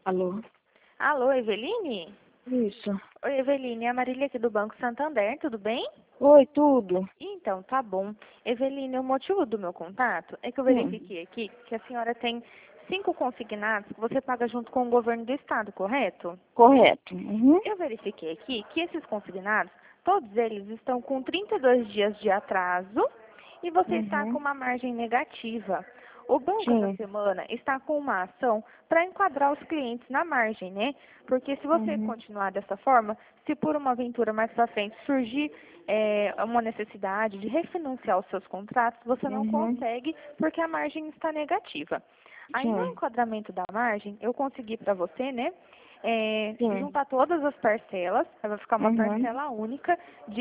Alô? Alô, Eveline? Isso. Oi, Eveline, é a Marília aqui do Banco Santander, tudo bem? Oi, tudo? Então, tá bom. Eveline, o motivo do meu contato é que eu Hum, verifiquei aqui que a senhora tem 5 consignados que você paga junto com o governo do estado, correto? correto. Uhum. Eu verifiquei aqui que esses consignados, todos eles estão com 32 dias de atraso e você está com Uhum. uma margem negativa. O banco essa Sim. semana está com uma ação para enquadrar os clientes na margem, né? Porque se você Uhum. continuar dessa forma, se por uma aventura mais para frente surgir uma necessidade de refinanciar os seus contratos, você não Uhum. consegue porque a margem está negativa. Aí no Sim. enquadramento da margem, eu consegui para você, né? Sim. Juntar todas as parcelas, vai ficar uma Uhum. parcela única de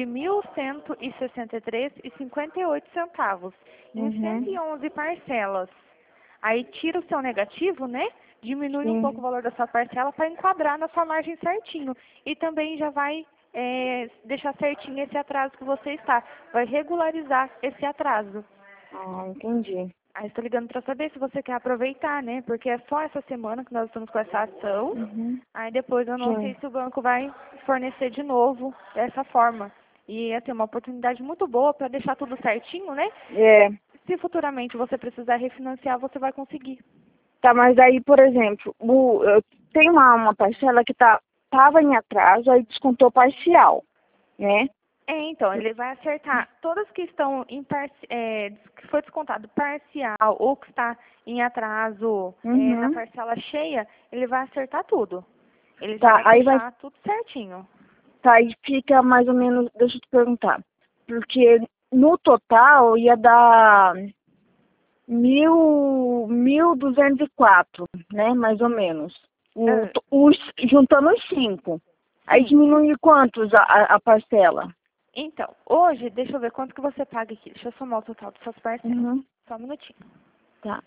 1.163,58 centavos, em Uhum. 111 parcelas. Aí tira o seu negativo, né? Diminui um pouco o Sim. valor da sua parcela para enquadrar na sua margem certinho. E também já vai deixar certinho esse atraso que você está. Vai regularizar esse atraso. Ah, entendi. Aí estou ligando para saber se você quer aproveitar, né? Porque é só essa semana que nós estamos com essa ação. Uhum. Aí depois eu não sei Sim. se o banco vai fornecer de novo dessa forma. E ia ter uma oportunidade muito boa para deixar tudo certinho, né? É. Se futuramente você precisar refinanciar, você vai conseguir. Tá, mas aí, por exemplo, eu tenho uma parcela que tava em atraso, aí descontou parcial, né? Então, ele vai acertar todas que estão que foi descontado parcial ou que está em atraso na Uhum. parcela cheia, ele vai acertar tudo. Ele já Tá, vai aí vai. fechar tudo certinho. Tá, aí fica mais ou menos, deixa eu te perguntar. Porque no total ia dar 1.204, né? Mais ou menos. Ah, Juntando os 5. Aí sim. diminui quantos a parcela? Então, hoje, deixa eu ver quanto que você paga aqui. Deixa eu somar o total das suas parcelas. Uhum. Só um minutinho. Tá.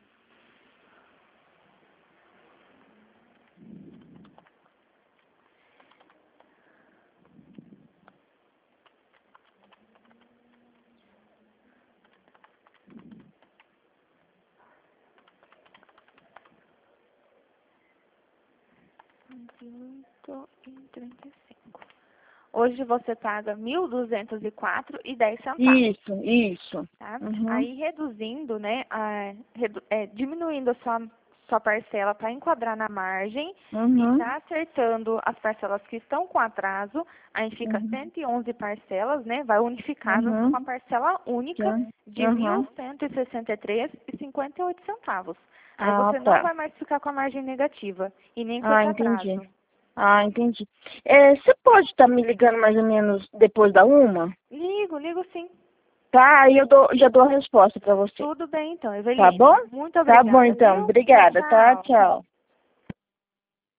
E 35. Hoje você paga 1.204,10 centavos, Isso. tá? Uhum. Aí reduzindo, né, diminuindo a sua parcela para enquadrar na margem e Uhum. já acertando as parcelas que estão com atraso, aí fica Uhum. 111 parcelas, né? Vai unificar numa Uhum. parcela única Sim. de Uhum. 1.163,58 centavos. Aí Ah, você não tá. vai mais ficar com a margem negativa e nem com Ah, esse entendi. atraso. Ah, entendi. Você pode estar me ligando mais ou menos depois da 1? Ligo sim. Tá, aí já dou a resposta para você. Tudo bem então, Tá bom? Eveline. Muito Tá bom obrigada, então. viu? Tchau, Obrigada, tá? tchau. Tchau.